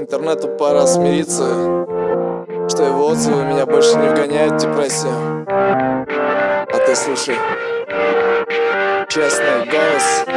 Интернету пора смириться, что его отзывы меня больше не вгоняют в депрессию. А ты слушай честный голос.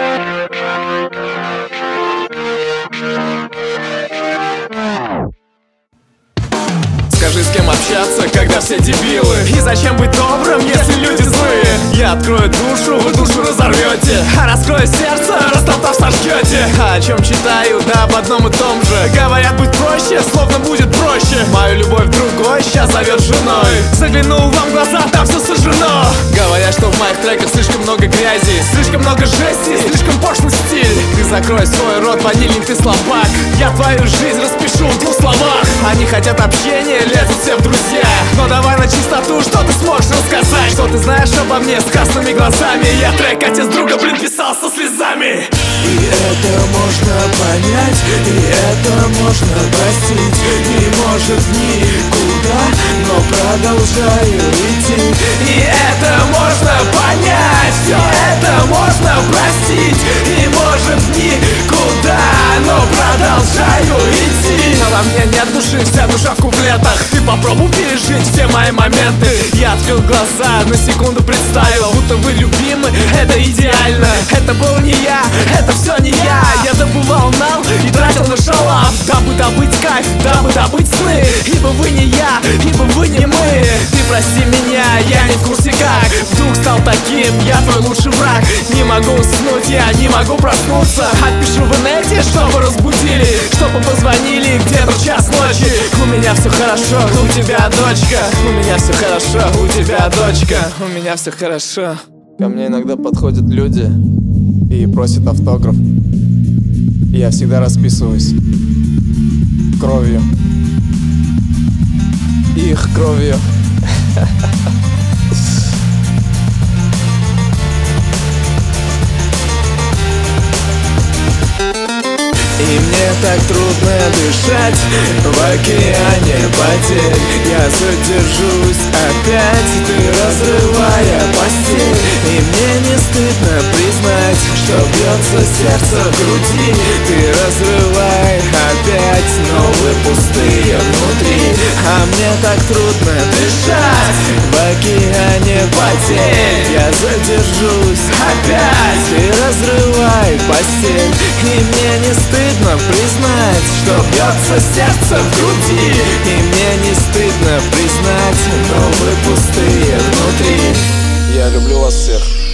Скажи, с кем общаться, когда все дебилы? И зачем быть добрым, если люди злые? Я открою душу, вы душу разорвете, а раскрою сердце, растоптав сожжете. А о чем читаю, да об одном и том же. Говорят, быть проще, словно будет проще. Мою любовь другой сейчас зовет женой. Заглянул вам в глаза, там все сожжено. Говорят, что в моих треках слишком много грязи, слишком много жести, слишком пошлый стиль. Ты закрой свой рот, ванильник, ты слабак. Я твою жизнь распишу в 2 словах. Они хотят общения, лезут все в друзья. Но давай на чистоту, что ты сможешь рассказать? Что ты знаешь обо мне с красными глазами? Я трек отец друга, писал со слезами. И это можно понять, и это можно простить. Не может никуда, но продолжаю идти. И это можно понять, все это можно простить. И может никуда, но продолжаю идти. А во мне нет души, вся душа в куплетах. Ты попробуй пережить все мои моменты. Я открыл глаза, на секунду представил, будто вы любимы, это идеально. Это был не я, это все не я. Я добывал нал и тратил на шалав, дабы добыть кайф, дабы добыть сны. Ибо вы не я, ибо вы не мы. Ты прости меня, я не в курсе как вдруг стал таким, я твой лучший враг. Не могу уснуть, я не могу проснуться. Отпишу в инете, чтобы разбудили, чтобы позвонили где-то в час ночи. У меня все хорошо, у тебя дочка. У меня все хорошо, у тебя дочка. У меня все хорошо. Ко мне иногда подходят люди и просят автограф. И я всегда расписываюсь кровью. Их кровью. И мне так трудно дышать в океане потерь. Я задержусь опять, ты разрывая постель. И мне не стыдно признать, что бьется сердце в груди. Ты разрывай опять, новые пустые внутри. А мне так трудно дышать в океане потерь. Я задержусь опять, ты разрывай постель. И мне не стыдно признать, что бьется сердце в груди. И мне не стыдно признать, новые пустые внутри. Я люблю вас всех.